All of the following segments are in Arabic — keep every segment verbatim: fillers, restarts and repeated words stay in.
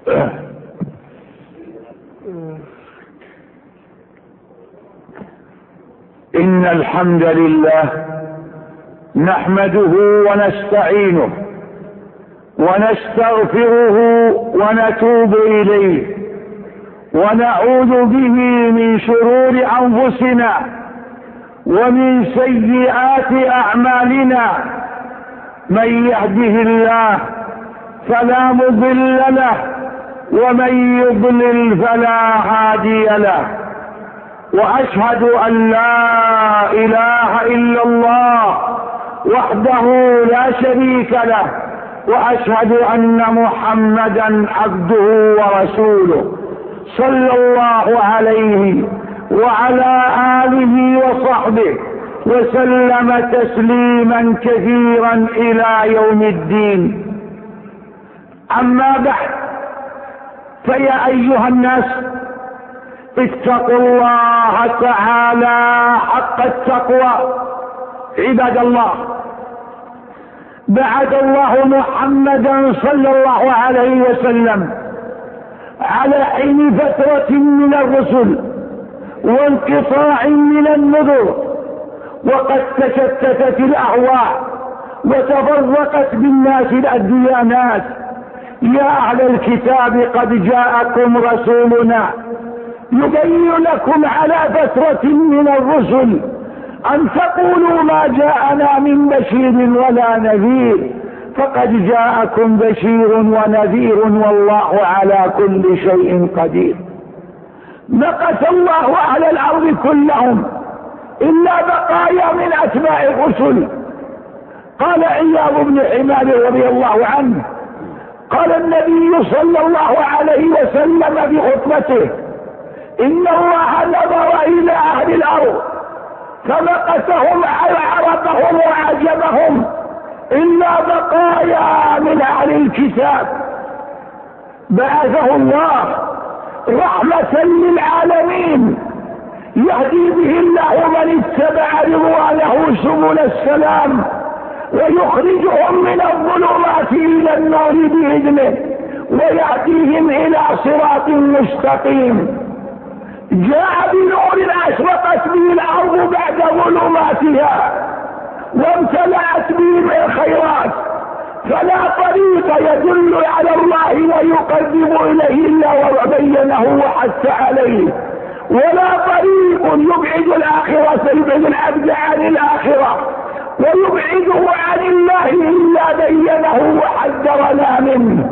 إن الحمد لله نحمده ونستعينه ونستغفره ونتوب إليه ونعوذ به من شرور أنفسنا ومن سيئات أعمالنا. من يهده الله فلا مضل له ومن يضلل فلا هادي له، وأشهد أن لا إله إلا الله وحده لا شريك له، وأشهد أن محمدا عبده ورسوله صلى الله عليه وعلى آله وصحبه وسلم تسليما كثيرا إلى يوم الدين. أما بعد، فيا أيها الناس اتقوا الله تعالى حق التقوى. عباد الله، بعث الله محمدا صلى الله عليه وسلم على حين فترة من الرسل وانقطاع من النذر، وقد تشتتت الأهواء وتفرقت بالناس الديانات. يا أهل الكتاب قد جاءكم رسولنا يبين لكم على فترة من الرسل أن تقولوا ما جاءنا من بشير ولا نذير، فقد جاءكم بشير ونذير والله على كل شيء قدير. مقت الله على الأرض كلهم إلا بقايا من أتباع الرسل. قال عياض بن حمار رضي الله عنه: قال النبي صلى الله عليه وسلم في خطبته: إن الله نظر إلى أهل الأرض فمقتهم عرفهم وعجبهم إلا بقايا من أهل الكتاب. بعثه الله رحمة للعالمين، يهدي به الله من اتبع رضوانه سبل السلام ويخرجهم من الظلمات إلى النور بإذنه ويهديهم إلى صراط مستقيم. جاء بنور أشرقت به الأرض بعد ظلماتها وامتلأت به من الخيرات، فلا طريق يدل على الله ويقرب إليه إلا وبينه وحث عليه، ولا طريق يبعد الآخرة يبعد العبد عن الآخرة ويبعده عن الله إلا بينه وحذرنا منه.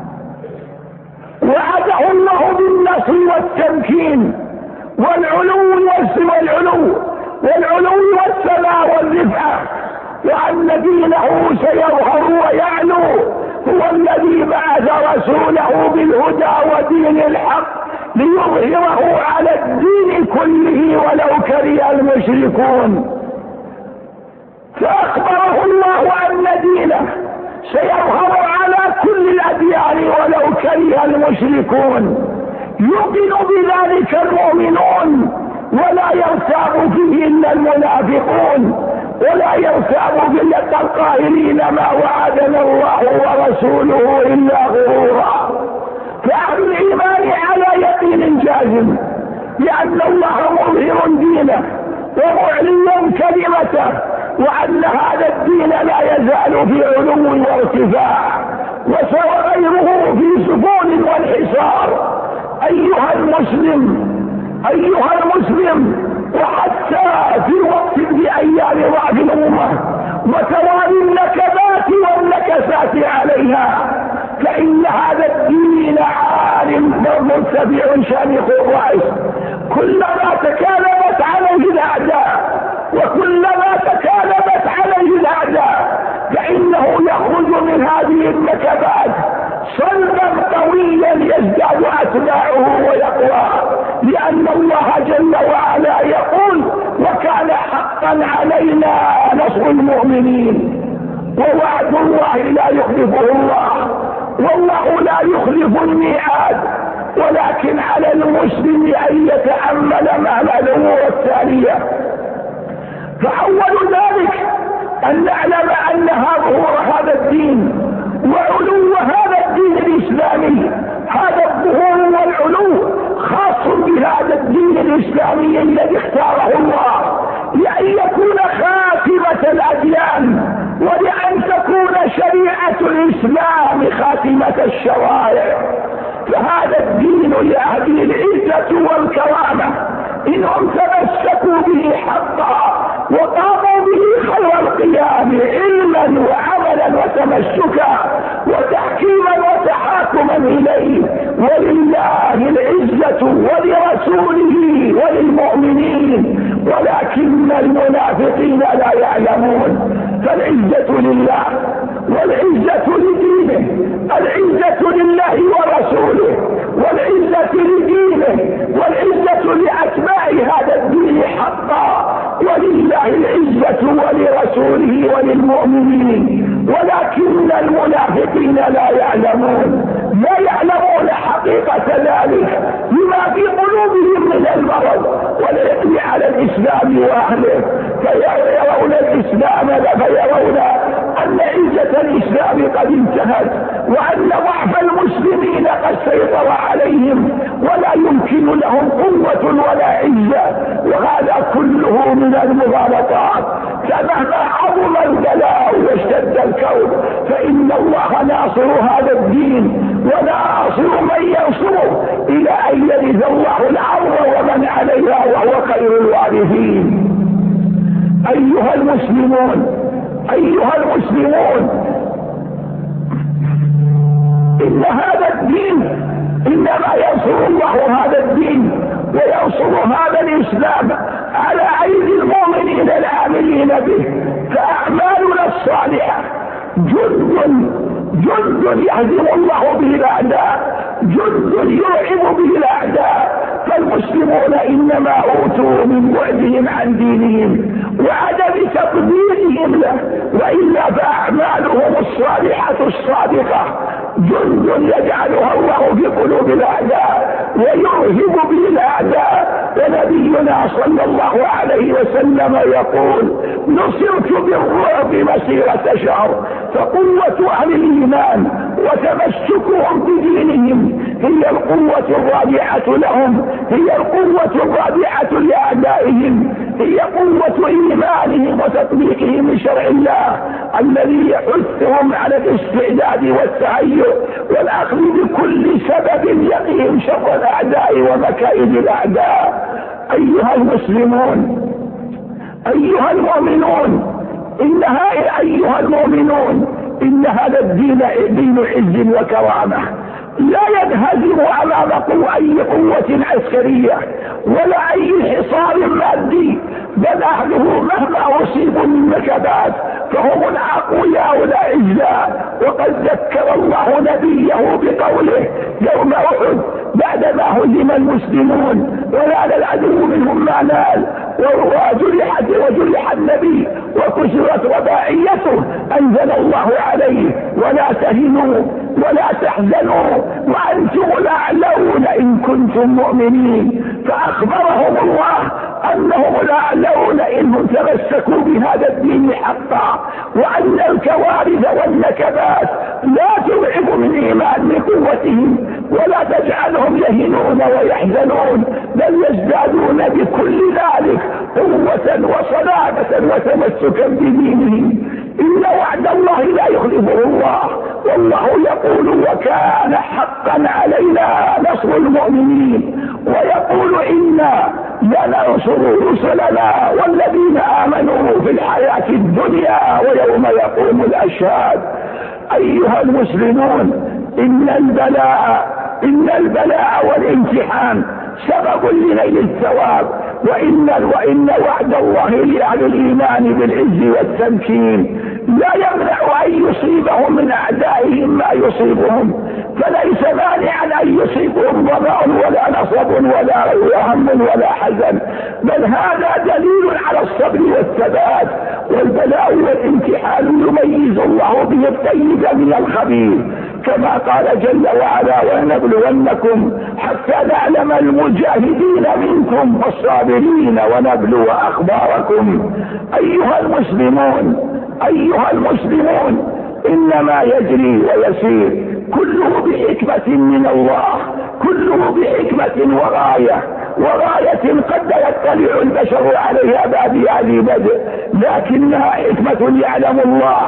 وعده الله بالنصر والتمكين والعلو والعلو والعلو والسماء والرفعة، وأن دينه سيظهر ويعلو. هو الذي بعث رسوله بالهدى ودين الحق ليظهره على الدين كله ولو كره المشركون. فأخبره الله أن دينه سيظهر على كل الأديان ولو كره المشركون. يؤمن بذلك المؤمنون ولا يرتاب فيه إلا المنافقون، ولا يرتاب بالله القائلين ما وعدنا الله ورسوله إلا غرورا. فأهل الإيمان على يقين جازم لأن الله مظهر دينه ومعلن كلمته، وأن هذا الدين لا يزال في علو وارتفاع وسوى غيره في سكون وانحسار. أيها المسلم أيها المسلم وحتى في وقت في أيام ضعف الأمة وتوالي النكبات والنكسات عليها، فإن هذا الدين عالم مرتفع شامخ الرأس. كلما تكالبت عليه الأعداء وكلما تكالبت عليه الأعداء فإنه يخرج من هذه النكبات صلبا قويا يزداد أتباعه ويقوى، لأن الله جل وعلا يقول: وكان حقا علينا نصر المؤمنين. ووعد الله لا يخلفه الله، والله لا يخلف الميعاد، ولكن على المسلم أن يتأمل مع الأمور التالية. فأول ذلك أن نعلم أن ظهور هذا الدين وعلو هذا الدين الإسلامي إحكام خاتمة الشرائع. فهذا الدين لأهل العزة والكرامة إنهم تمسكوا به حقا وقاموا به خير القيام علما وعملا وتمسكا وتحكيما وتحاكما إليه. ولله العزة ولرسوله وللمؤمنين ولكن المنافقين لا يعلمون. فالعزة لله والعزة لدينه، العزة لله ورسوله والعزة لدينه والعزة لأتباع هذا الدين حقا. ولله العزة ولرسوله وللمؤمنين ولكن المنافقين لا يعلمون، لا يعلمون حقيقة ذلك لما في قلوبهم من المرض والعقل على الإسلام وأهله. فيرون الإسلام فيرون أن عزة الإسلام قد انتهت وأن ضعف المسلمين قد سيطر عليهم ولا يمكن لهم قوة ولا عزة. وهذا كله من المغالطات. فمهما عظم البلاء واشتد الكون فإن الله ناصر هذا الدين وناصر من ينصره إلى أن يرث الله الأرض ومن عليها وهو خير الوارثين. أيها المسلمون أيها المسلمون إن هذا الدين إنما ينصر الله هذا الدين وينصر هذا الإسلام على أيدي المؤمنين العاملين به. فأعمالنا الصالحة جند جند يهزم الله به الأعداء، جند يرعب به الأعداء. فالمسلمون إنما أوتوا من بعدهم عن دينهم وعدم تقديرهم له، وإلا فأعمالهم الصالحة الصادقة جند يجعلها الله في قلوب الأعداء ويرهب به الأعداء. ونبينا صلى الله عليه وسلم يقول: نصرت بالرعب مسيرة شهر. فقوة أهل الإيمان وتمسكهم بدينهم هي القوة الرابعة لهم، هي القوة الرابعة لأعدائهم، هي قوة إيمانهم وتطبيقهم لشرع الله الذي يحثهم على الاستعداد والتهيؤ والأخذ بكل سبب يقيهم شر الأعداء ومكائد الأعداء. أيها المسلمون أيها المؤمنون إن أيها المؤمنون إن هذا الدين دين عز وكرامة لا ينهزم أمام أي قوة عسكرية ولا أي حصار مادي، بل أهله مهما أصيبوا من نكبات فهم الأقوياء الأعزاء. وقد ذكر الله نبيه بقوله يوم أحد بعدما هزم المسلمون ونال العدو منهم ما نال وجرح وجرح النبي وكسرت رباعيته، أنزل الله عليه: ولا تهنوا ولا تحزنوا وأنتم الأعلون إن كنتم مؤمنين. فأخبرهم الله أنهم الأعلون إنهم تمسكوا بهذا الدين حقا، وأن الكوارث والنكبات لا تضعف من إيمان من قوتهم ولا تجعلهم يهنون ويحزنون، بل يزدادون بكل ذلك قوة وصلابة وتمسكا بدينهم. إن وعد الله لا يخلفه الله، والله يقول: وكان حقا علينا نصر المؤمنين. ويقول: إنا لننصر رسلنا والذين آمنوا في الحياة الدنيا ويوم يقوم الأشهاد. أيها المسلمون إن البلاء إن البلاء والامتحان سبب لنيل الثواب، وإن, وإن وعد الله لأهل الإيمان بالعز والتمكين لا يمنع أن يصيبهم من أعدائهم ما يصيبهم. فليس مانعا أن يصيبهم ضبع ولا نصب ولا هم ولا حزن، بل هذا دليل على الصبر والثبات. والبلاء والامتحان يميز الله به الطيب من الخبيث، كما قال جل وعلا: ولنبلونكم حتى نعلم المجاهدين منكم والصابرين ونبلو أخباركم. أيها المسلمون أيها المسلمون إنما يجري ويسير كله بحكمة من الله، كله بحكمة وغاية وغاية قد يطلع البشر عليها بعد هذه بدء، لكنها حكمة يعلم الله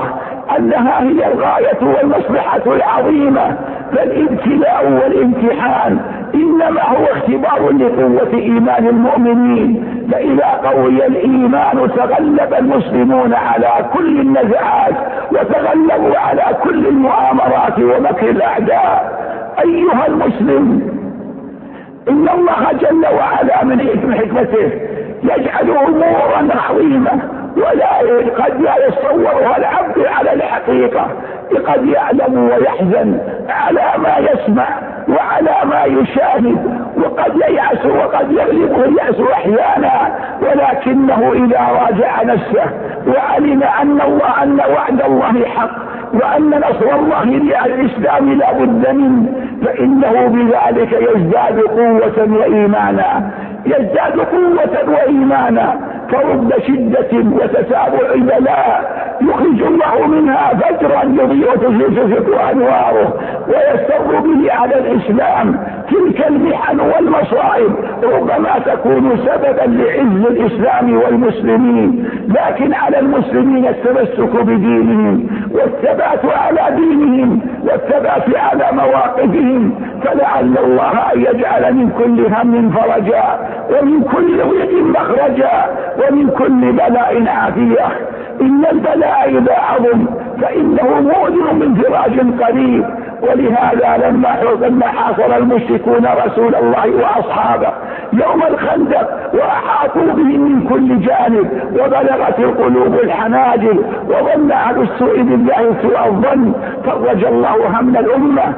أنها هي الغاية والمصلحة العظيمة. فالابتلاء والامتحان إنما هو اختبار لقوة إيمان المؤمنين، فإذا قوي الإيمان تغلب المسلمون على كل النزعات وتغلبوا على كل المؤامرات ومكر الأعداء. أيها المسلم، إن الله جل وعلا من حكمته يجعل أمورا عظيمة ولا قد لا يتصورها العبد على الحقيقة، قد يعلم ويحزن على ما يسمع وعلى ما يشاهد، وقد ييأس وقد يغلبه اليأس أحيانا، ولكنه إذا راجع نفسه وعلم أن الله أن وعد الله حق وأن نصر الله للإسلام لا بد منه، فإنه بذلك يزداد قوة وإيمانا، يزداد قوة وإيمانا. فرب شدة وتتابع البلاء يخرج الله منها فجرا يضيء تزيد أنواره ويستر به على الإسلام. تلك المحن والمصائب ربما تكون سببا لعز الإسلام والمسلمين، لكن على المسلمين التمسك بدينهم والثبات على دينهم والثبات على مواقفهم، فلعل الله أن يجعل من كل هم فرجا ومن كل ضيق مخرجا ومن كل بلاء عافية. إن البلاء إذا عظم فإنه مؤذن من فراج قريب، ولهذا لما لما حاصر المشركون رسول الله وأصحابه يوم الخندق وأحاطوا بهم من كل جانب وبلغت القلوب الحناجر وظن أهل السوء بالله سوء الظن، فرج الله هم الأمة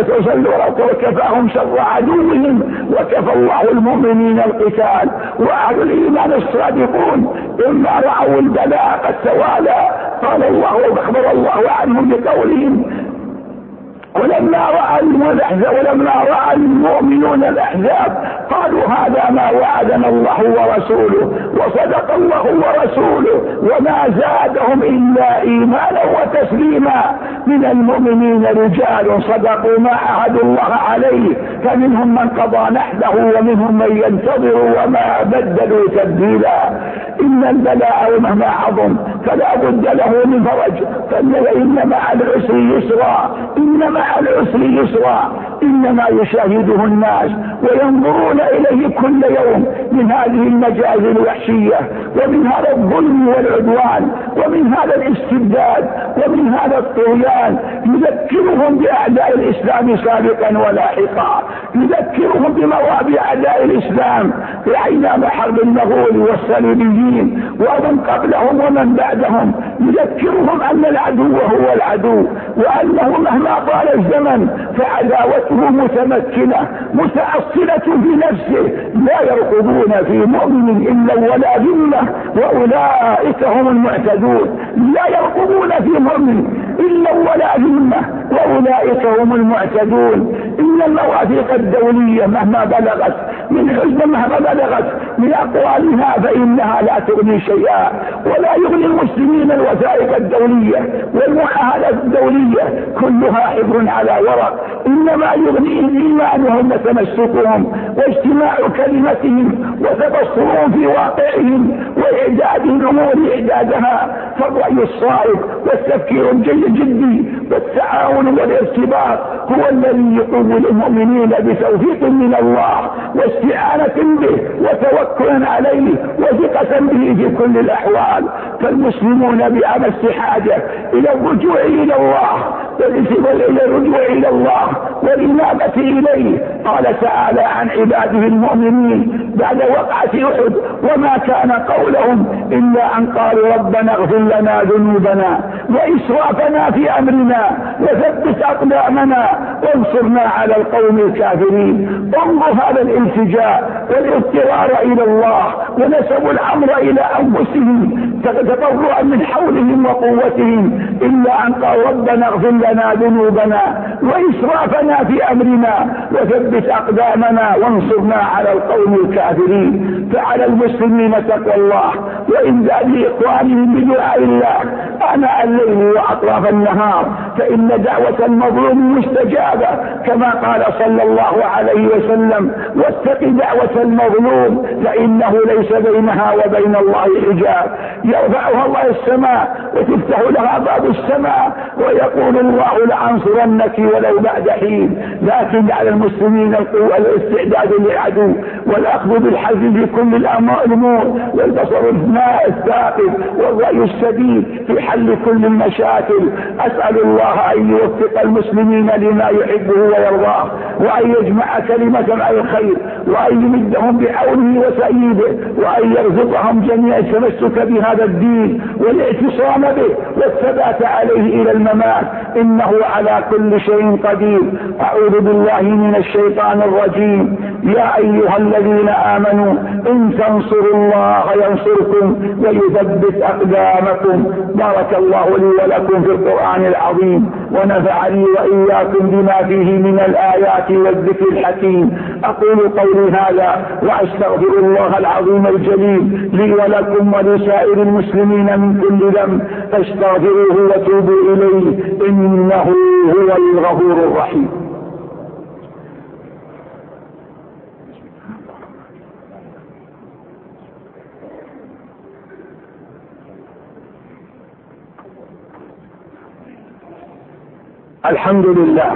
وكفاهم شر عدوهم وكفى الله المؤمنين القتال. وأهل الإيمان الصادقون إما رأوا البلاء قد توالى قال الله وأخبر الله عنهم بقولهم ولما رأى الأحزاب ولما رأى المؤمنون الأحزاب قالوا هذا ما وعدنا الله ورسوله وصدق الله ورسوله وما زادهم إلا إيمانا وتسليما. من المؤمنين رجال صدقوا ما عهدوا الله عليه فمنهم من قضى نحبه ومنهم من ينتظر وما بدلوا تبديلا. إن البلاء مهما عظم فلا بد له من فرج، فإن مع العسر يسرا إن مع العسر يسرا إنما يشاهده الناس وينظرون إليه كل يوم من هذه المجازر الوحشية ومن هذا الظلم والعدوان ومن هذا الاستبداد ومن هذا الطغيان، يذكرهم بأعداء الإسلام سابقا ولاحقا، يذكرهم بمواضع أعداء الإسلام في أيام حرب المغول والصليبيين ومن قبلهم ومن بعدهم، يذكرهم أن العدو هو العدو وأنه مهما طال الزمن فعداوته متمكنة متأصلة في نفسه، لا يرقبون في مؤمن إلا ولا ذمة وأولئك هم المعتدون. لا يرقبون في مؤمن إلا ولا ذمة وأولئك هم المعتدون. إن المواثيق الدولية مهما بلغت من حزن مهما بلغت من أقوالها فإنها لا تغني شيئا، ولا يغني المسلمين الوثائق الدولية والمعاهدات الدولية كلها حبر على ورق، إنما يغنيهم إيمانهم وتمسكهم واجتماع كلمتهم وتبصرهم في واقعهم وإعداد الأمور إعدادها. فالرأي الصائب والتفكير الجدي والتعاون والارتباط هو الذي يقوم المؤمنين بتوفيق من الله واستعانة به وتوكل عليه وثقة به في كل الأحوال. فالمسلمون بأمس حاجة إلى الرجوع إلى الله إلى الرجوع إلى الله والإنابة إليه. قال تعالى عن عباده المؤمنين بعد وقعة أحد وما كان قولهم إلا أن قالوا ربنا اغفر لنا ذنوبنا وإسرافنا في أمرنا وثبت أقدامنا وانصرنا على القوم الكافرين. انظر هذا الالتجاء والاضطرار إلى الله ونسبوا الأمر إلى أنفسهم تضرعا من حولهم وقوتهم إلا أن قالوا ربنا اغفر لنا ذنوبنا وإسرافنا في أمرنا وثبت أقدامنا وانصرنا على القوم الكافرين. فعلى المسلمين تقوى الله وإنذار إخوانهم بدعاء الله آناء الليل وأطراف النهار، فإن دعوة المظلوم مستجابة كما قال صلى الله عليه وسلم: واتق دعوة المظلوم فإنه ليس بينها وبين الله حجاب. يرفعها الله السماء وتفتح لها باب السماء ويقول: الله لأنصرنك ولو بعد حين. لكن على المسلمين القوة الاستعداد للعدو والأخذ بالحزم في كل الأمور والبصر الثاقب والرأي السديد في حل كل المشاكل. أسأل الله أن يوفق المسلمين لما يحبه ويرضاه، وأن يجمع كلمة على الخير، وأن يمدهم بعونه وسعيده، وأن يرزقهم جميع التمسك بهذا الدين والاعتصام به والثبات عليه إلى الممات، إنه على كل شيء قدير. أعوذ بالله من الشيطان الرجيم. يا أيها الذين آمنوا إن تنصروا الله ينصركم ويثبت أقدامكم. بارك الله لي ولكم في القرآن العظيم، ونفعني وإياكم بما فيه من الآيات والذكر الحكيم. أقول قولي هذا وأستغفر الله العظيم الجليل لي ولكم ولسائر المسلمين من كل ذنب، فاستغفروه وتوبوا إليه إنه هو الغفور الرحيم. الحمد لله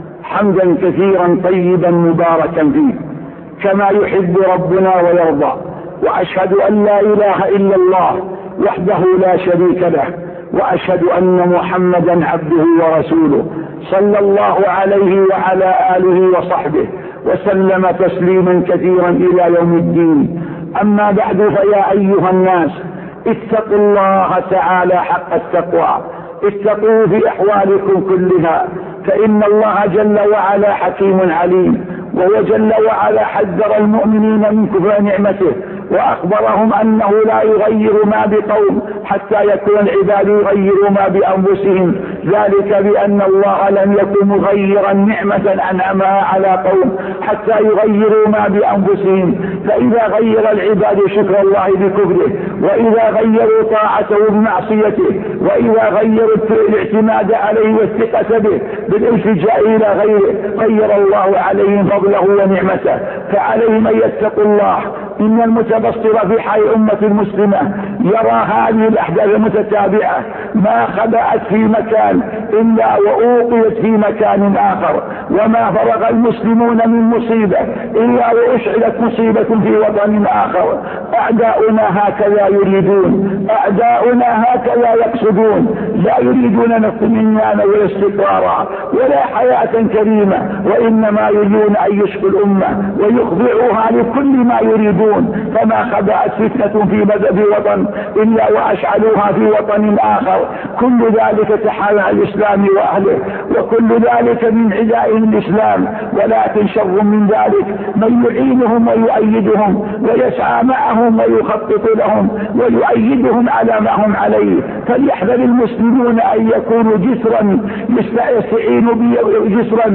حمدا كثيرا طيبا مباركا فيه كما يحب ربنا ويرضى، وأشهد أن لا إله إلا الله وحده لا شريك له، وأشهد أن محمدا عبده ورسوله صلى الله عليه وعلى آله وصحبه وسلم تسليما كثيرا إلى يوم الدين. أما بعد، فيا أيها الناس اتقوا الله تعالى حق التقوى، اتقوا في أحوالكم كلها، فإن الله جل وعلا حكيم عليم، وهو جل وعلا حذر المؤمنين من كفر نعمته وأخبرهم أنه لا يغير ما بقوم حتى يكون العباد يغيروا ما بأنفسهم، ذلك بأن الله لم يكن مغيرا نعمة أنعمها على قوم حتى يغيروا ما بأنفسهم. فإذا غير العباد شكر الله بكفره، وإذا غيروا طاعته بمعصيته، وإذا غيروا الاعتماد عليه والثقة به بالالتجاء إلى غيره، غير الله عليهم فضله ونعمته. فعليهم أن يتقوا الله. إن المتبصر في حي أمة المسلمة يرى هذه الأحداث المتتابعة ما خبأت في مكان إلا وأوقيت في مكان آخر، وما فرغ المسلمون من مصيبة إلا وأشعلت مصيبة في وطن آخر. أعداؤنا هكذا يريدون، أعداؤنا هكذا يقصدون، لا يريدون الاطمئنان ولا استقرارا ولا حياة كريمة، وإنما يريدون أن يشقوا الأمة ويخضعوها لكل ما يريدون. فما خبأت فتنة في في وطن إلا وأشعلوها في وطن آخر. كل ذلك تحال على الإسلام وأهله، وكل ذلك من عدائهم الإسلام. ولكن شر من ذلك من يعينهم ويؤيدهم ويسعى معهم ويخطط لهم ويؤيدهم على ما هم عليه. فليحذر المسلمون أن يكونوا جسرا يستعينوا جسرا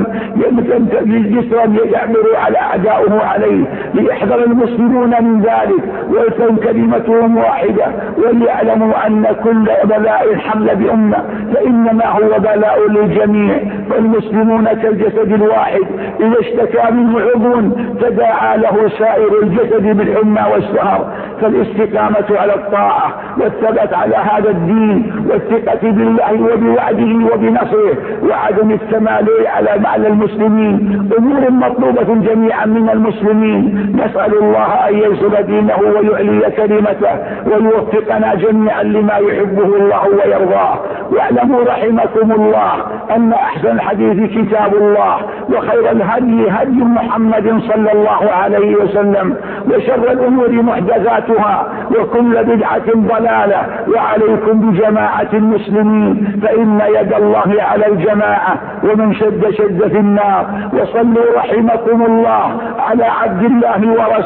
جسرا يعمروا على أعدائه عليه. ليحذر المسلمون من ذلك ويكون كلمتهم واحدة، وليعلموا أن كل بلاء حمل بأمة فإنما هو بلاء للجميع. فالمسلمون كالجسد الواحد إذا اشتكى منه عضو تداعى له سائر الجسد بالحمى والسهر. فالاستقامة على الطاعة والثبات على هذا الدين والثقة بالله وبوعده وبنصره وعدم التمالي على على المسلمين أمور مطلوبة جميعا من المسلمين. نسأل الله أن ينصر دينه ويعلي كلمته ويوفقنا جميعا لما يحبه الله ويرضاه. واعلموا رحمكم الله أن أحسن الحديث كتاب الله، وخير الهدي هدي محمد صلى الله عليه وسلم، وشر الأمور محدثاتها، وكل بدعة ضلالة. وعليكم بجماعة المسلمين فإن يد الله على الجماعة، ومن شد شد في النار. وصلوا رحمكم الله على عبد الله ورسوله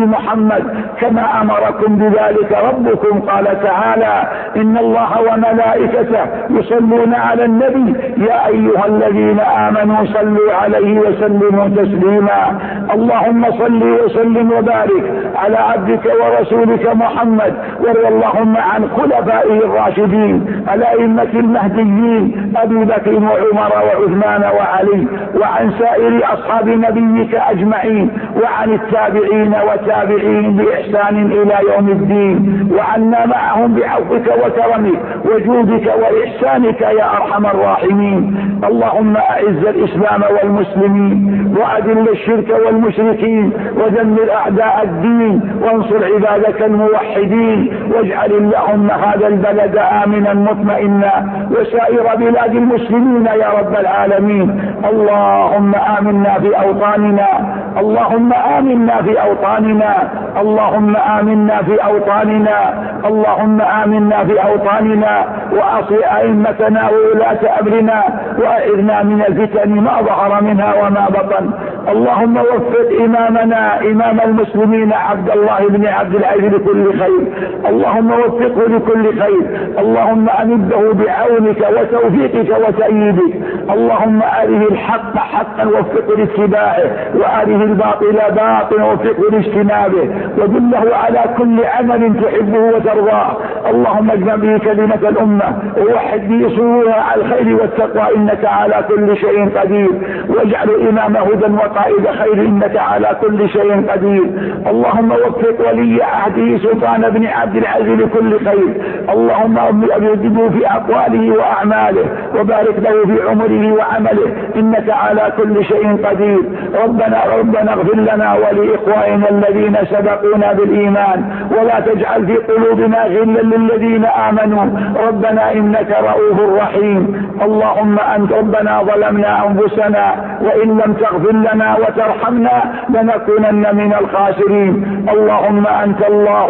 محمد كما أمركم بذلك ربكم. قال تعالى: إن الله وملائكته يصلون على النبي يا أيها الذين آمنوا صلوا عليه وسلموا تسليما. اللهم صل وسلم وبارك على عبدك ورسولك محمد، وارض اللهم عن خلفائه الراشدين الأئمة المهديين أبي بكر وعمر وعثمان وعلي، وعن سائر أصحاب نبيك أجمعين، وعن التابعين وتابعين بإحسان إلى يوم الدين، وعنا معهم بعفوك وكرمك وجودك وإحسانك يا أرحم الراحمين. اللهم أعز الإسلام والمسلمين، وأذل الشرك والمشركين، ودمر أعداء الدين، وانصر عبادك الموحدين، واجعل اللهم هذا البلد آمنا مطمئنا وسائر بلاد المسلمين يا رب العالمين. اللهم آمنا في أوطاننا، اللهم آمنا في أوطاننا، اللهم آمنا في أوطاننا، اللهم آمنا في أوطاننا، وأصل أئمتنا وولاة أمرنا، وأعذنا من الفتن ما ظهر منها وما بطن. اللهم وفق إمامنا إمام المسلمين عبد الله بن عبد العزيز لكل خير، اللهم وفقه لكل خير، اللهم أمده بعونك وتوفيقك وتأييدك. اللهم أره الحق حقا ووفقه لاتباعه، وأره الباطل باطلا ووفقه لاجتنابه، ودله على كل عمل تحبه وترضاه. اللهم اجمع به كلمة الأمة، ووحد به صورها على الخير والتقوى إنك على كل شيء قدير، واجعل إمام هدى وقائد خير إنك على كل شيء قدير. اللهم وفق ولي عهده سلطان بن عبد العزيز لكل خير، اللهم أبيده في أقواله وأعماله، وبارك له في عمره وعمله إنك على كل شيء قدير. ربنا ربنا اغفر لنا ولإخواننا الذين سبقونا بالإيمان، ولا تجعل في قلوبنا غلا للذين آمنوا ربنا إنك رؤوف رحيم. اللهم أنت ربنا ظلمنا أنفسنا، وإن لم تغفر لنا وترحمنا لنكونن من الخاسرين. اللهم أنت الله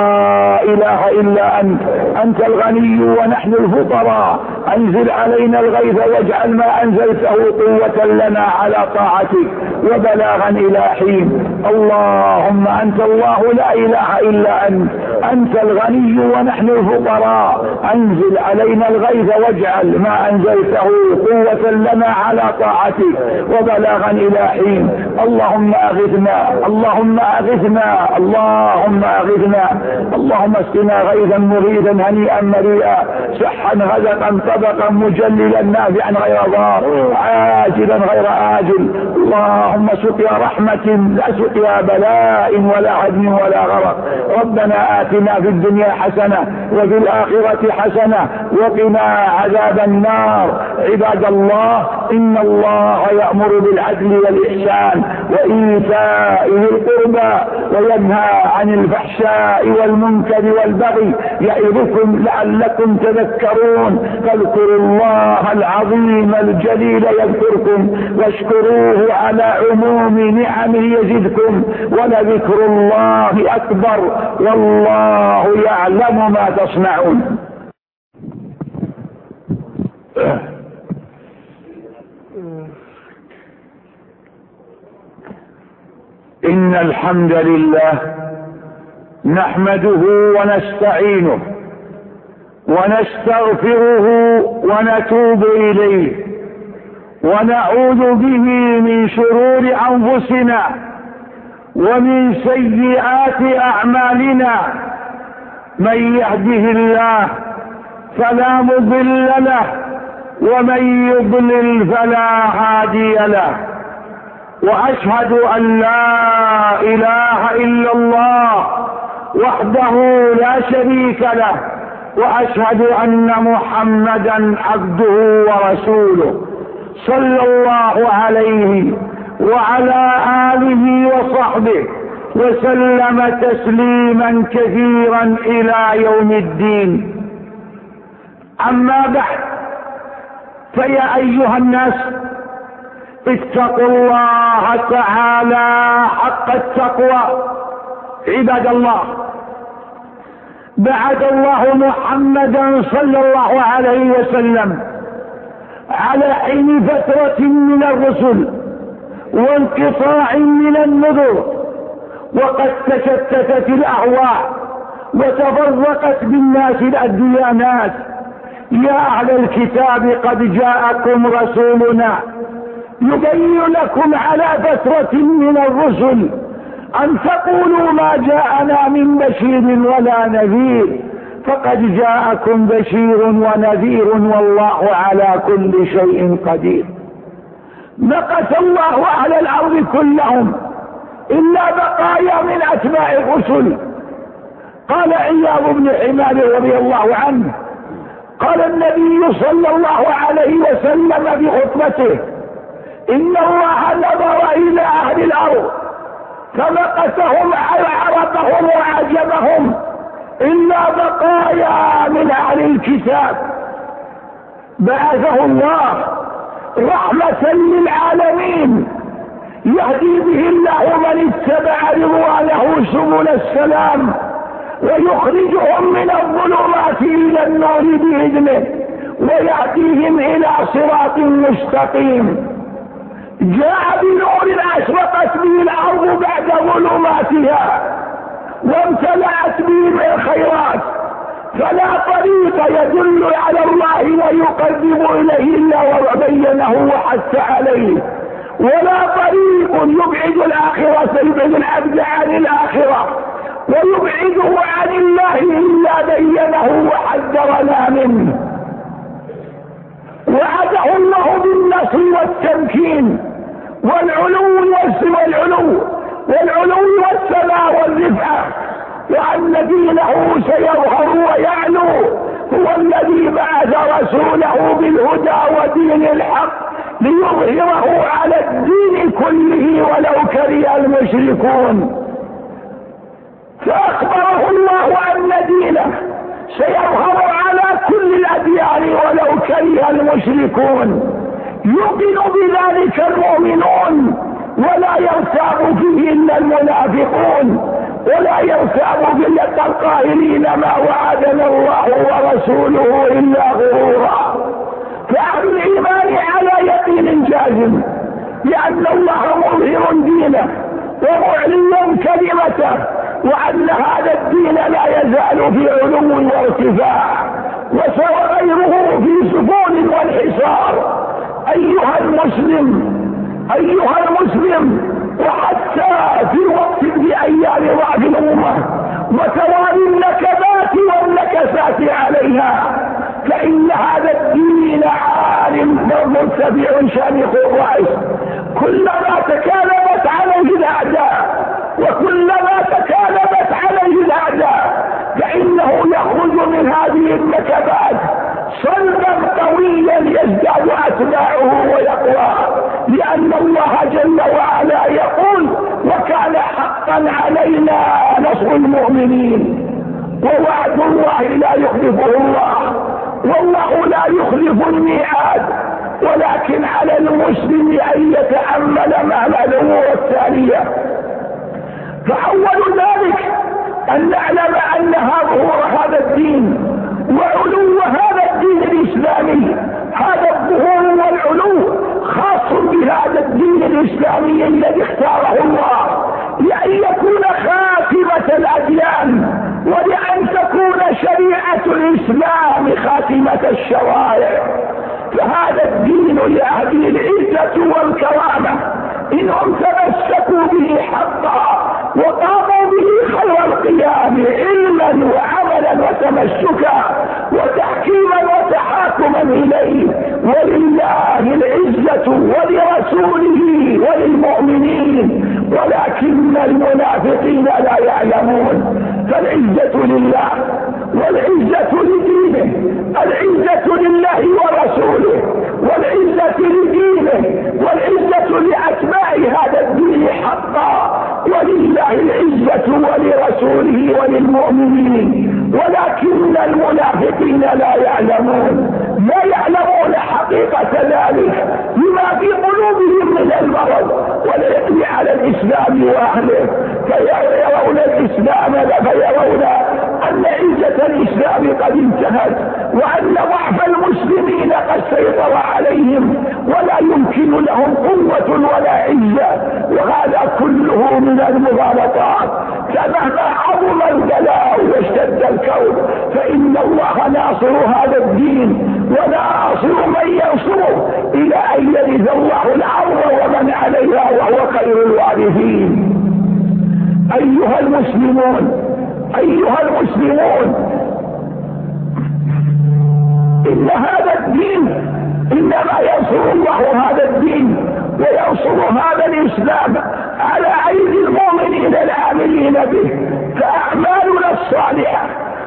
لا إله إلا أنت، أنت الغني ونحن الفقراء، أنزل علينا الغيث واجعل ما أنزلته قوة لنا على طاعتك وبلاغا إلى حين. اللهم أنت الله لا إله إلا أنت، أنت الغني ونحن الفقراء، أنزل علينا الغيث واجعل ما أنزلته قوة لنا على طاعتك وبلاغا إلى حين. اللهم أغثنا، اللهم أغثنا، اللهم أغثنا، اللهم اسقنا غيثا مغيثا هنيئا مريئا، سحا غدقا طبقا مجللا نافعا غير ضار، عاجلا غير آجل. اللهم سقيا رحمة لا سقيا بلاء ولا هدم ولا غرق. ربنا آتنا في الدنيا حسنة وفي الآخرة حسنة وقنا عذاب النار. عباد الله، إن الله يأمر بالعدل والإحسان وإيتاء ذي القربى وينهى عن الفحشاء والمنكر والبغي يعظكم لعلكم تذكرون. فاذكروا الله العظيم الجليل يذكركم، واشكروه على عموم نعمه يزدكم، ولذكر الله أكبر والله يعلم ما تصنعون. إن الحمد لله نحمده ونستعينه ونستغفره ونتوب إليه، ونعوذ به من شرور أنفسنا ومن سيئات أعمالنا. من يهده الله فلا مضل له، ومن يضلل فلا هادي له. وأشهد أن لا إله إلا الله وحده لا شريك له، وأشهد أن محمدا عبده ورسوله صلى الله عليه وعلى آله وصحبه وسلم تسليما كثيرا إلى يوم الدين. أما بعد، فيا أيها الناس، اتقوا الله تعالى حق التقوى. عباد الله، بعث الله محمدا صلى الله عليه وسلم على حين فترة من الرسل وانقطاع من النذر وقد تشتتت الأهواء وتفرقت بالناس الديانات. يا أهل الكتاب قد جاءكم رسولنا يبين لكم على فترة من الرسل أن تقولوا ما جاءنا من بشير ولا نذير، فقد جاءكم بشير ونذير والله على كل شيء قدير. نقص الله على الأرض كلهم إلا بقايا من أتباع الرسل. قال عياض بن حمار رضي الله عنه قال النبي صلى الله عليه وسلم بخطبته: إن الله نظر إلى أهل الأرض فمقتهم عرفهم وعجبهم إلا بقايا من أهل الكتاب. بعثه الله رحمة للعالمين يهدي به الله من اتبع رضوانه سبل السلام ويخرجهم من الظلمات إلى النور بإذنه ويهديهم إلى صراط مستقيم. جاء بنور أشرقت به الأرض بعد ظلماتها وامتلأت به من الخيرات، فلا طريق يدل على الله ويقرب إليه إلا وبينه وحث عليه، ولا طريق يبعد الآخرة يبعد العبد عن الآخرة ويبعده عن الله إلا بينه وحذرنا منه. وعده الله بالنصر والتمكين والعلو والعلو والعلو والسماء والرفعة، وأن دينه سيظهر ويعلو. هو الذي بعث رسوله بالهدى ودين الحق ليظهره على الدين كله ولو كره المشركون. فأخبره الله أن دينه سيظهر على كل الأديان ولو كره المشركون. يؤمن بذلك المؤمنون ولا يرتاب فيه إلا المنافقون، ولا يرتاب بالله القائلين ما وعدنا الله ورسوله إلا غرورا. فأهل الإيمان على يقين جازم لأن الله مظهر دينه ومعلن كلمته، وأن هذا الدين لا يزال في علو وارتفاع وسوى غيره في سفول والحصار. أيها المسلم أيها المسلم وحتى في وقت بأيام ضعف الأمة وتوالي النكبات والنكسات عليها، فإن هذا الدين عالم مرتفع شامخ الرأس. كلما تكالبت عليه الأعداء وكلما تكالبت عليه الأعداء فإنه يخرج من هذه النكبات صلبا قويا يزداد أتباعه ويقوى، لأن الله جل وعلا يقول: وكان حقا علينا نصر المؤمنين. ووعد الله لا يخلفه الله، والله لا يخلف الميعاد، ولكن على المسلم أن يتأمل معنى الأمور التالية. فأول ذلك أن نعلم أن ظهور هذا الدين وعلو هذا الدين الإسلامي، هذا الظهور والعلو خاص بهذا الدين الإسلامي الذي اختاره الله لأن يكون خاتمة الأديان ولأن تكون شريعة الإسلام خاتمة الشرائع. فهذا الدين لأهل العزة والكرامة إنهم تمسكوا به حقا وقاموا به خير القيام علما وعملا وتمسكا وتحكيما وتحاكما إليه. ولله العزة ولرسوله وللمؤمنين ولكن المنافقين لا يعلمون. فالعزة لله والعزة لدينه، العزة لله ورسوله والعزة لدينه والعزة لأتباع هذا الدين حقا. ولله العزة ولرسوله وللمؤمنين ولكن المنافقين لا يعلمون، لا يعلمون حقيقة ذلك لما في قلوبهم من المرض والعقل على الإسلام وأهله، فيرون الإسلام فيرون أن عزة الإسلام قد انتهت وأن ضعف المسلمين قد سيطر عليهم، ولا يمكن يمكن لهم قوة ولا عزة، وهذا كله من المغالطات. فمهما عظم البلاء واشتد الكون فإن الله ناصر هذا الدين وناصر من ينصره إلى أن يرث الله الأرض ومن عليها وهو خير الوارثين. أيها المسلمون أيها المسلمون إن هذا الدين إنما ينصر الله هذا الدين وينصر هذا الإسلام على أيدي المؤمنين العاملين به. فأعمالنا الصالحة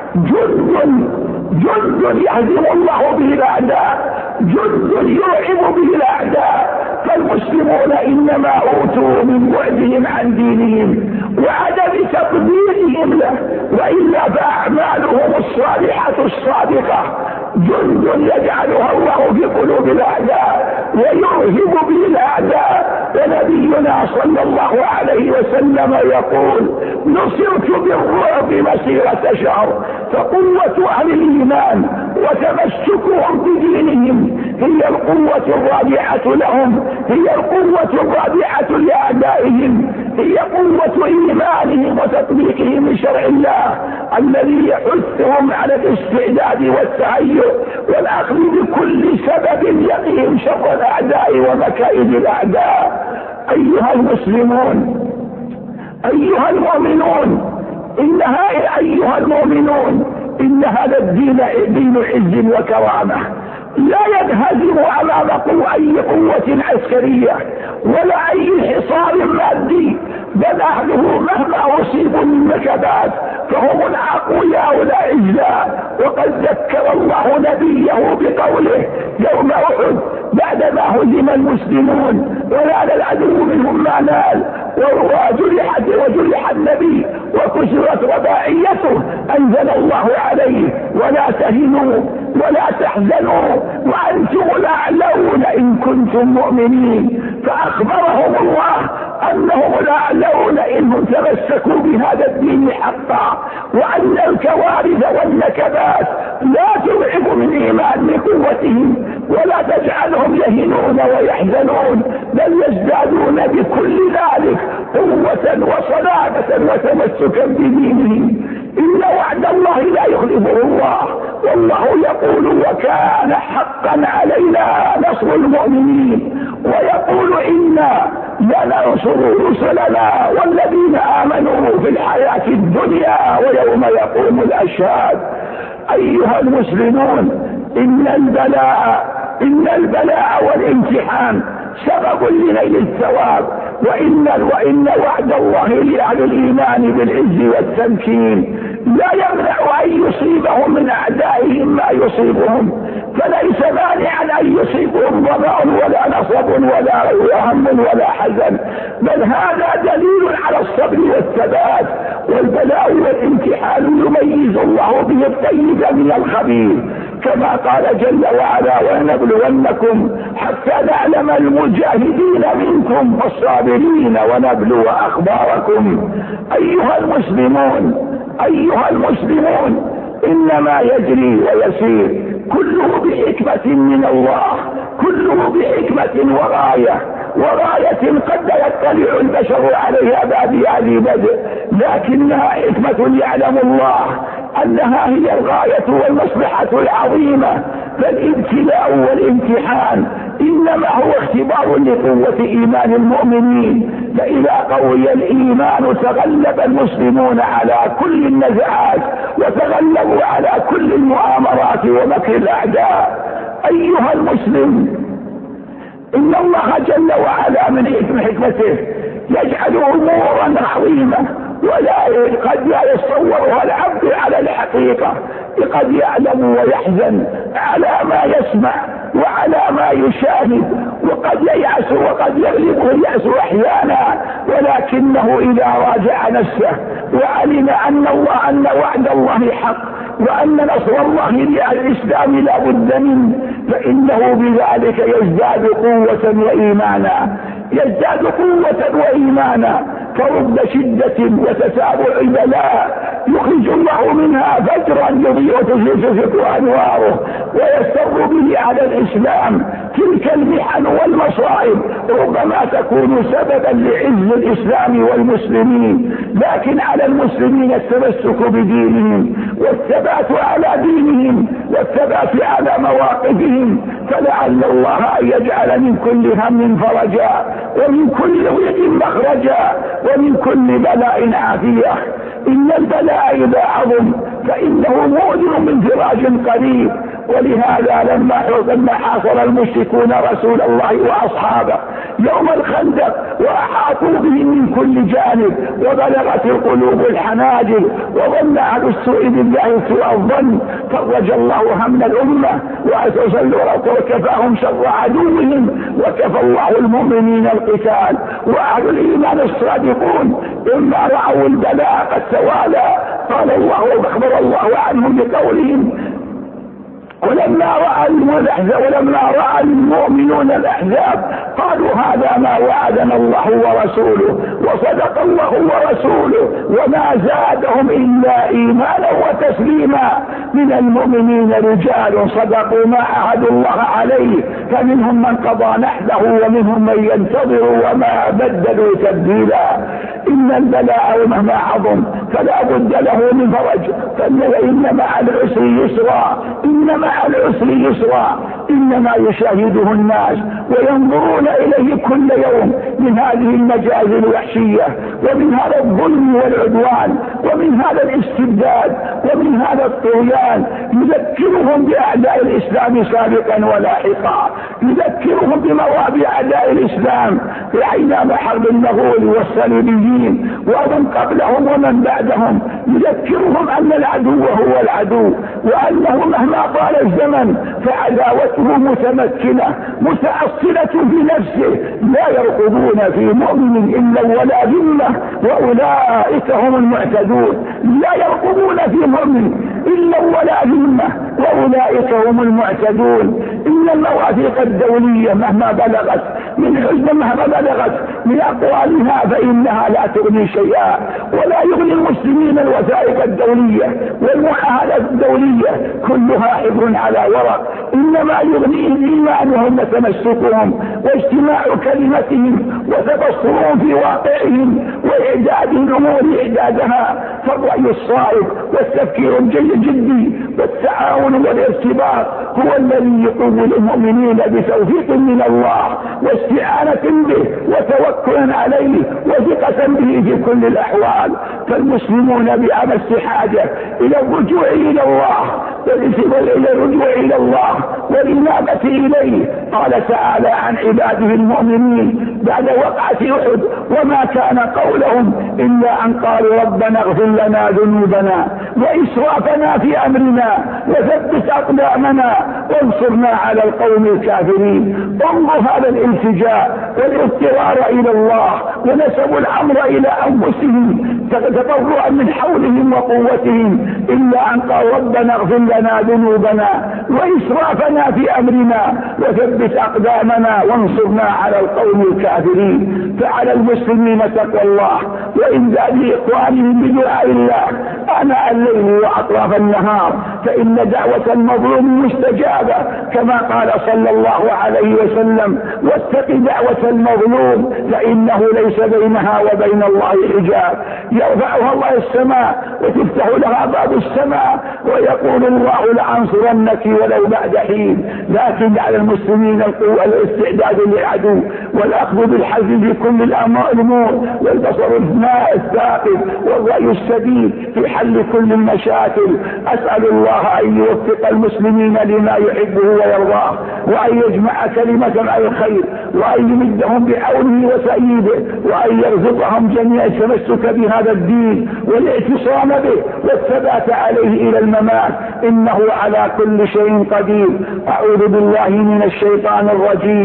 جند جند يهزم الله به الأعداء، جند يرعب به الأعداء. فالمسلمون إنما أوتوا من بعدهم عن دينهم وعدم تقديرهم له، وإلا فأعمالهم الصالحة الصادقة جند يجعلها الله في قلوب الأعداء ويرهب به الأعداء. ونبينا صلى الله عليه وسلم يقول: نصرت بالرعب مسيرة شهر. فقوة أهل الإيمان وتمسكهم بدينهم هي القوة الرادعة لهم، هي القوة الرادعة لأعدائهم، هي قوة إيمانهم وتطبيقهم لشرع الله الذي يحثهم على الاستعداد والتهيؤ والأخذ بكل سبب يقيهم شر الأعداء ومكائد الأعداء. أيها المسلمون أيها المؤمنون إنها أيها المؤمنون إن هذا الدين دين عز وكرامة لا ينهزم أمامكم أي قوة عسكرية ولا أي حصار مادي، بل أهله مهما أصيبوا من نكبات فهم الأقوياء الأعزاء. وقد ذكر الله نبيه بقوله يوم أحد بعدما هزم المسلمون ونال العدو منهم ما نال وجرحت وجرح النبي وكسرت رباعيته، أنزل الله عليه: ولا تهنوا ولا تحزنوا وأنتم الأعلون إن كنتم مؤمنين. فأخبرهم الله أنهم الأعلون إنهم تمسكوا بهذا الدين حقا، وأن الكوارث والنكبات لا تضعف من إيمان من قوتهم ولا تجعلهم يهنون ويحزنون، بل يزدادون بكل ذلك قوة وصلابة وتمسكا بدينهم. إن وعد الله لا يخلفه الله، والله يقول: وكان حقا علينا نصر المؤمنين. ويقول: إنا لننصر رسلنا والذين آمنوا في الحياة الدنيا ويوم يقوم الأشهاد. أيها المسلمون إن البلاء إن البلاء والامتحان سبب لنيل الثواب، وإن, وإن وعد الله لأهل الإيمان بالعز والتمكين لا يمنع أن يصيبهم من أعدائهم ما يصيبهم، فليس مانعا أن يصيبهم ضباء ولا نصب ولا هم ولا حزن، بل هذا دليل على الصبر والثبات. والبلاء والامتحان يميز الله به الطيب من الخبيث، كما قال جل وعلا: ولنبلونكم حتى نعلم المجاهدين منكم والصابرين ونبلو أخباركم. أيها المسلمون أيها المسلمون إنما يجري ويسير كله بحكمة من الله، كله بحكمة وغاية وغاية قد يطلع البشر عليها بأبيات بدء، لكنها حكمة يعلم الله أنها هي الغاية والمصلحة العظيمة. فالابتلاء والامتحان إنما هو اختبار لقوة إيمان المؤمنين، فإذا قوي الإيمان تغلب المسلمون على كل النزعات وتغلبوا على كل المؤامرات ومكر الأعداء. أيها المسلم إن الله جل وعلا من حكم حكمته يجعل أمورا عظيمة ولا قد لا يتصورها العبد على الحقيقة، قد يعلم ويحزن على ما يسمع وعلى ما يشاهد، وقد ييأس وقد يغلبه اليأس أحيانا، ولكنه إذا راجع نفسه وعلم أن الله أن وعد الله حق وأن نصر الله لأهل الإسلام لا بد منه، فإنه بذلك يزداد قوة وإيمانا يزداد قوة وإيمانا فرب شدة وتتابع البلاء يخرج الله منها فجرا يضيء تزيزه أنواره ويستر به على الإسلام. تلك المحن والمصائب ربما تكون سببا لعز الإسلام والمسلمين، لكن على المسلمين التمسك بدينهم والثبات على دينهم والثبات على مواقفهم، فلعل الله أن يجعل من كل هم فرجا ومن كل ضيق مخرجا ومن كل بلاء عافية. إن البلاء إذا عظم فإنه مؤذن من فراج قريب، ولهذا لما لما حاصر المشركون رسول الله وأصحابه يوم الخندق وأحاطوا به من كل جانب وبلغت القلوب الحناجر وظن أهل السوء بالله سوء الظن، فرج الله هم الأمة وكفاهم شر عدوهم وكفى الله المؤمنين القتال. وأهل الإيمان الصادقون إما رأوا البلاء قد توالى قال الله وأخبر الله عنهم بقولهم ولما رأى الأحزاب ولما رأى المؤمنون الأحزاب قالوا هذا ما وعدنا الله ورسوله وصدق الله ورسوله وما زادهم إلا إيمانا وتسليما. من المؤمنين رجال صدقوا ما عهدوا الله عليه فمنهم من قضى نحبه ومنهم من ينتظر وما بدلوا تبديلا. إن البلاء مهما عظم فلا بد له من فرج، فإن مع العسر يسرا إن مع العسر يسرا إنما يشاهده الناس وينظرون إليه كل يوم من هذه المجازر الوحشية ومن هذا الظلم والعدوان ومن هذا الاستبداد ومن هذا الطغيان. يذكرهم بأعداء الإسلام سابقا ولاحقا، يذكرهم بمواضع أعداء الإسلام في أيام حرب المغول والصليبيين ومن قبلهم ومن بعدهم، يذكرهم أن العدو هو العدو وأنه مهما طال الزمن فعداوته متمكنة متأصلة في نفسه، لا يرقبون في مؤمن إلا ولا ذمة وأولئك هم المعتدون. لا يرقبون في مؤمن إلا ولا ذمة وأولئك هم المعتدون. إن المواثيق الدولية مهما بلغت من حزن مهما بلغت من أقوالها فإنها لا تغني شيئا، ولا يغني المسلمين الوثائق الدولية والمعاهدات الدولية كلها حبر على ورق، إنما يغنيهم إيمانهم وتمسكهم واجتماع كلمتهم وتبصرهم في واقعهم وإعداد الأمور إعدادها. فالرأي الصائب والتفكير الجدي والتعاون والارتباط هو الذي يقوم المؤمنين بتوفيق من الله واستعانة به وتوكلا عليه وثقة به في كل الأحوال. فالمسلمون بأمس حاجة إلى الرجوع إلى الله إلى الرجوع إلى الله والإنابة إليه. قال تعالى عن عباده المؤمنين بعد وقعة أحد وما كان قولهم إلا أن قالوا ربنا اغفر لنا ذنوبنا وإسرافنا في أمرنا وثبت أقدامنا وانصرنا على القوم الكافرين. انظر هذا الالتجاء والاضطرار إلى الله ونسبوا الأمر إلى أنفسهم تضرعا من حولهم وقوتهم إلا أن قالوا ربنا اغفر لنا ذنوبنا وإسرافنا في أمرنا وثبت أقدامنا وانصرنا على القوم الكافرين. فعلى المسلمين تقوى الله وإمداد إخوانهم بدعاء الله آناء الليل وأطراف النهار، فإن دعوة المظلوم مستجابة كما قال صلى الله عليه وسلم واتق دعوة المظلوم فإنه ليس بينها وبين الله حجاب يرفعها الله السماء وتفتح لها باب السماء ويقول الله لأنصرنك ولو بعد حين. لكن على المسلمين القوة الاستعداد للعدو والأخذ بالحزم في كل الأمور والبصر الثاقب والرأي السديد في حل كل المشاكل. أسأل الله أن يوفق المسلمين لما يحبه ويرضاه وأن يجمع كلمة على الخير وأن يمدهم بعونه وسعيده وأن يرزقهم جميع التمسك بهذا الدين والاعتصام به والثبات عليه إلى الممات إنه على كل شيء قدير. أعوذ بالله من الشيطان الرجيم.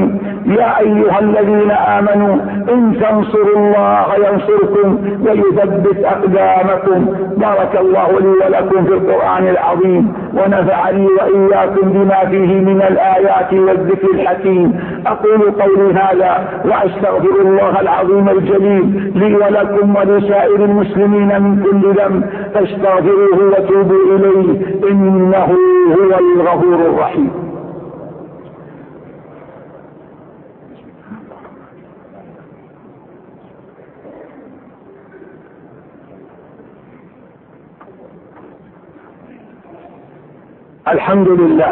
يا أيها الذين آمنوا إن تنصروا الله ينصركم ويثبت أقدامكم. بارك الله لي ولكم في القرآن العظيم، ونفعني وإياكم بما فيه من الآيات والذكر الحكيم. أقول قولي هذا وأستغفر الله العظيم الجليل لي ولكم ولسائر المسلمين من كل ذنب، فاستغفروه وتوبوا إليه إنه هو الغفور الرحيم. الحمد لله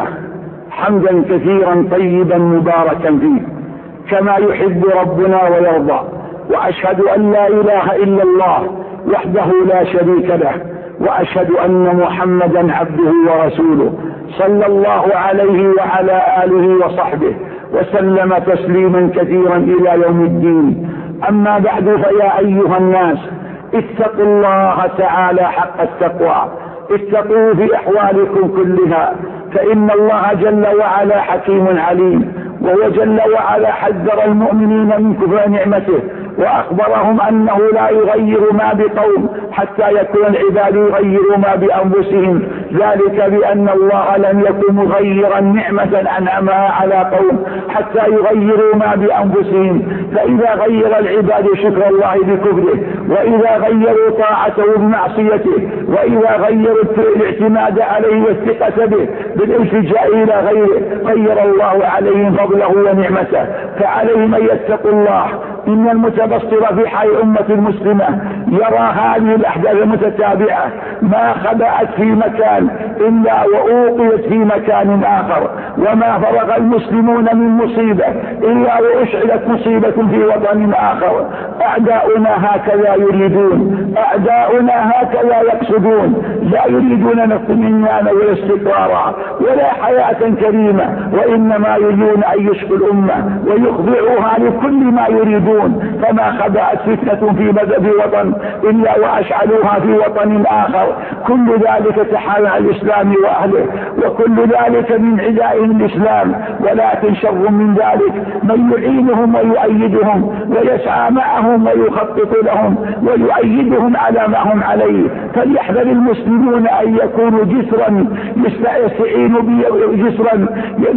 حمدا كثيرا طيبا مباركا فيه كما يحب ربنا ويرضى، وأشهد أن لا إله إلا الله وحده لا شريك له، وأشهد أن محمدا عبده ورسوله صلى الله عليه وعلى آله وصحبه وسلم تسليما كثيرا إلى يوم الدين. أما بعد، فيا أيها الناس اتقوا الله تعالى حق التقوى، اتقوا في أحوالكم كلها، فإن الله جل وعلا حكيم عليم، وهو جل وعلا حذر المؤمنين من كفر نعمته وأخبرهم أنه لا يغير ما بقوم حتى يكون العباد يغيروا ما بأنفسهم، ذلك بأن الله لم يكن مغيرا نعمة أنعمها على قوم حتى يغيروا ما بأنفسهم. فإذا غير العباد شكر الله بكفره، وإذا غيروا طاعته بمعصيته، وإذا غيروا الاعتماد عليه والثقة به بالالتجاء إلى غيره، غير الله عليهم فضله ونعمته. فعليهم أن يتقوا الله. إن المتبصر في حي أمة المسلمة يرى هذه الأحداث المتتابعة ما خبأت في مكان إلا وأوقيت في مكان آخر، وما فرغ المسلمون من مصيبة إلا وأشعلت مصيبة في وطن آخر. أعداؤنا هكذا يريدون، أعداؤنا هكذا يقصدون، لا يريدون الاطمئنان ولا استقرارا ولا حياة كريمة، وإنما يريدون أن يشقوا الأمة ويخضعوها لكل ما يريدون. فما خبأت فتنة في بدء وطن إلا وأشعلوها في وطن آخر. كل ذلك تحالف الإسلام وأهله، وكل ذلك من عدائهم الإسلام، ولكن شر من ذلك من يعينهم ويؤيدهم ويسعى معهم ويخطط لهم ويؤيدهم على ما هم عليه. فليحذر المسلمون أن يكونوا جسرا يستعينوا جسرا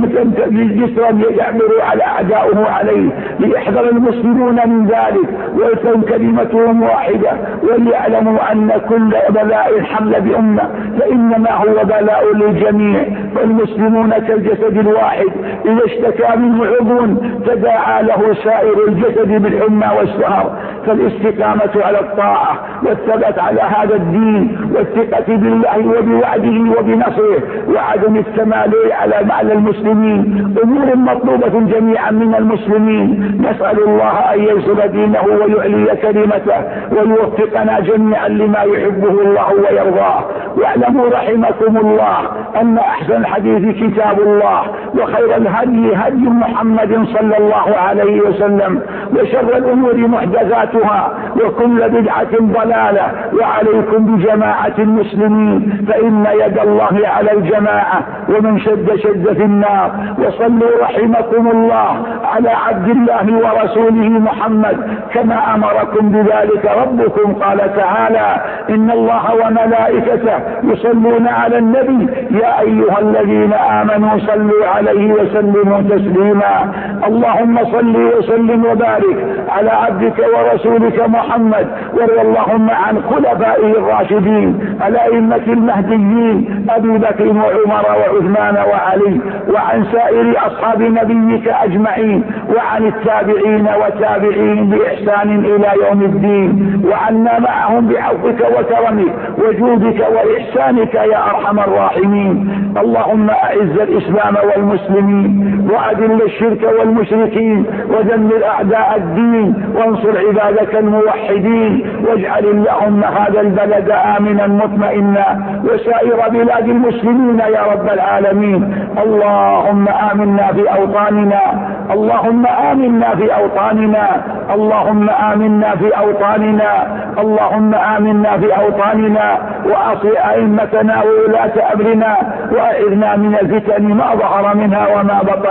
جسرا يعملوا على أعدائه عليه. ليحذر المسلمون من ذلك ولتكن كلمتهم واحدة، وليعلموا أن كل بلاء حمل بأمة فإنما هو بلاء للجميع. فالمسلمون كالجسد الواحد، إذا اشتكى منه عضو تداعى له سائر الجسد بالحمى والسهر. فالاستقامة على الطاعة والثبات على هذا الدين والثقة بالله وبوعده وبنصره وعدم التمالي على معنى المسلمين أمور مطلوبة جميعا من المسلمين. نسأل الله أن ينصر دينه ويعلي كلمته ويوفقنا جميعا لما يحبه الله ويرضاه. واعلموا رحمكم الله أن أحسن الحديث كتاب الله، وخير الهدي هدي محمد صلى الله عليه وسلم، وشر الأمور محدثاتها، وكل بدعة ضلالة. وعليكم بجماعة المسلمين، فإن يد الله على الجماعة، ومن شد شد في النار. وصلوا رحمكم الله على عبد الله ورسوله محمد كما أمركم بذلك ربكم. قال تعالى: إن الله وملائكته يصلون على النبي يا أيها الذين آمنوا صلوا عليه وسلموا تسليما. اللهم صل وسلم وبارك على عبدك ورسولك محمد، وارض اللهم عن خلفائه الراشدين الأئمة المهديين أبي بكر وعمر وعثمان وعلي، وعن سائر أصحاب نبيك أجمعين، وعن التابعين وتابعين بإحسان إلى يوم الدين، وعنا معهم بعفوك وكرمك وجودك وإحسانك يا أرحم الراحمين. اللهم أعز الإسلام والمسلمين، وأذل الشرك والمشركين، ودمر أعداء الدين، وانصر عبادك الموحدين. واجعل اللهم هذا البلد آمنا مطمئنا، وسائر بلاد المسلمين يا رب العالمين. اللهم آمنا في أوطاننا، اللهم آمنا في أوطاننا، اللهم آمنا في أوطاننا، اللهم آمنا في أوطاننا، وأصل أئمتنا وولاة أمرنا، وأعذنا من الفتن ما ظهر منها وما بطن.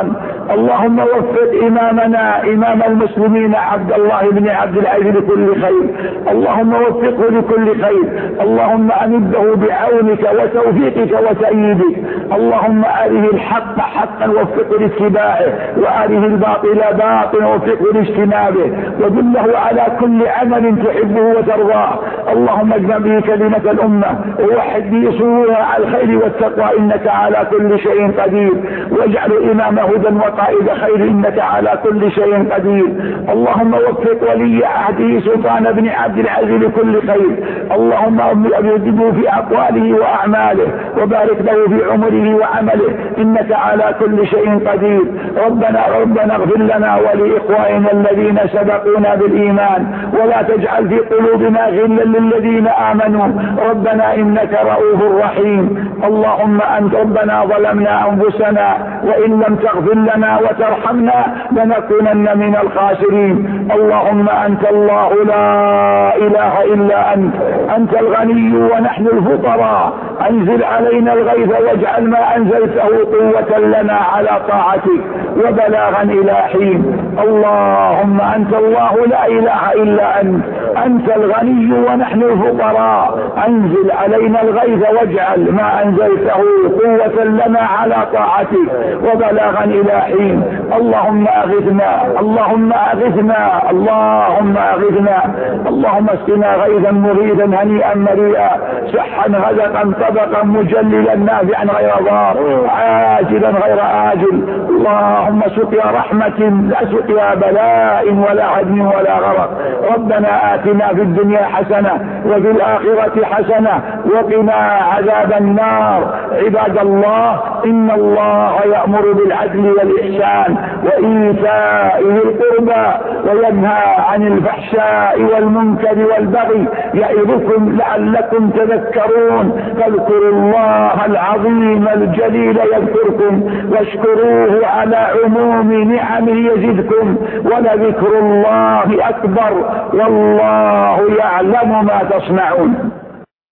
اللهم وفق إمامنا إمام المسلمين عبد الله بن عبد العزيز لكل خير، اللهم وفقه لكل خير، اللهم أمده بعونك وتوفيقك وتأييدك، اللهم أره الحق حقا ووفقه لاتباعه، وأره الباطل باطلا ووفقه لاجتنابه، ودله على كل عمل تحبه وترضاه. اللهم اجمع به كلمة الأمة ووحد به صورها على الخير والتقوى إنك على كل شيء قدير، واجعل إمام هدى وقائد خير إنك على كل شيء قدير. اللهم وفق ولي عهده سلطان بن عبد العزيز لكل خير، اللهم أبدله في أقواله وأعماله وبارك له في عمره وعمله إنك على كل شيء قدير. ربنا ربنا اغفر لنا ولإخواننا الذين سبقونا بالإيمان ولا تجعل في قلوبنا غلا للذين آمنوا ربنا إنك رؤوف رحيم. اللهم أنت ربنا ظلمنا أنفسنا وإن لم تغفر لنا وترحمنا لنكونن من الخاسرين. اللهم أنت الله لا إله إلا أنت، أنت الغني ونحن الفقراء، أنزل علينا الغيث واجعل ما أنزلته قوة لنا على طاعتك وبلاغا إلى حين. اللهم أنت الله لا إله إلا أنت، أنت الغني ونحن الفقراء، أنزل علينا الغيث واجعل ما أنزلته قوة لنا على طاعتك وبلاغا إلى حين. اللهم أغثنا اللهم أغثنا اللهم أغثنا اللهم اسقنا غيثا مغيثا هنيئا مريئا صحا غدقا طبقا مجللا نافعا غير ضار عاجلا غير آجل. اللهم سقيا رحمة لا سقيا بلاء ولا هدم ولا غرق. ربنا آتنا في الدنيا حسنة وفي الآخرة حسنة وقنا عذاب النار. عباد الله، إن الله يأمر بالعدل والإحسان وإيتاء ذي القربى وينهى عن الفحشاء والمنكر والبغي يعظكم لعلكم تذكرون. فاذكروا الله العظيم الجليل يذكركم واشكروه على عموم نعمه يزدكم ولذكر الله أكبر والله يعلم ما تصنعون.